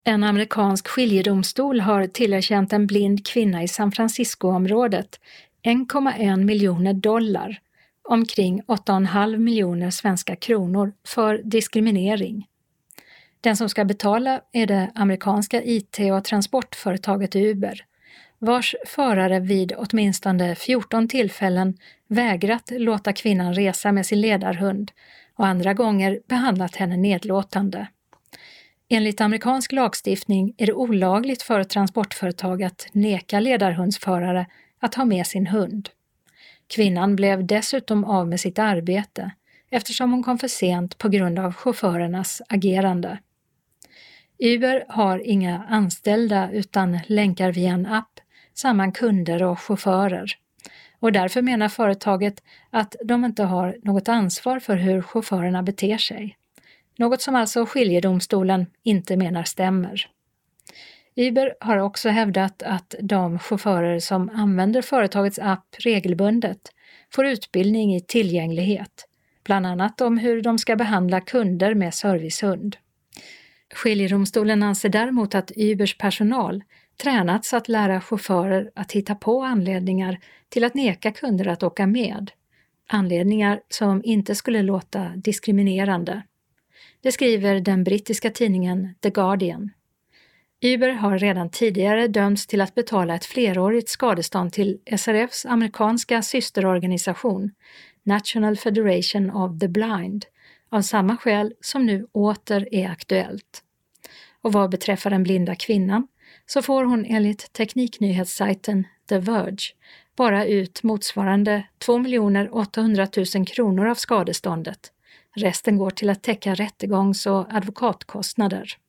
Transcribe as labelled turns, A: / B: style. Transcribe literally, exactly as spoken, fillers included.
A: En amerikansk skiljedomstol har tillerkänt en blind kvinna i San Francisco-området en komma en miljoner dollar, omkring åtta komma fem miljoner svenska kronor, för diskriminering. Den som ska betala är det amerikanska I T- och transportföretaget Uber, vars förare vid åtminstone fjorton tillfällen vägrat låta kvinnan resa med sin ledarhund och andra gånger behandlat henne nedlåtande. Enligt amerikansk lagstiftning är det olagligt för transportföretag att neka ledarhundsförare att ha med sin hund. Kvinnan blev dessutom av med sitt arbete eftersom hon kom för sent på grund av chaufförernas agerande. Uber har inga anställda utan länkar via en app samman kunder och chaufförer. Och därför menar företaget att de inte har något ansvar för hur chaufförerna beter sig. Något som alltså skiljedomstolen inte menar stämmer. Uber har också hävdat att de chaufförer som använder företagets app regelbundet får utbildning i tillgänglighet, bland annat om hur de ska behandla kunder med servicehund. Skiljedomstolen anser däremot att Ubers personal tränats att lära chaufförer att hitta på anledningar till att neka kunder att åka med. Anledningar som inte skulle låta diskriminerande. Det skriver den brittiska tidningen The Guardian. Uber har redan tidigare dömts till att betala ett flerårigt skadestånd till S R F:s amerikanska systerorganisation National Federation of the Blind av samma skäl som nu åter är aktuellt. Och vad beträffar den blinda kvinnan så får hon enligt tekniknyhetssajten The Verge bara ut motsvarande två miljoner åttahundratusen kronor av skadeståndet. Resten går till att täcka rättegångs- och advokatkostnader.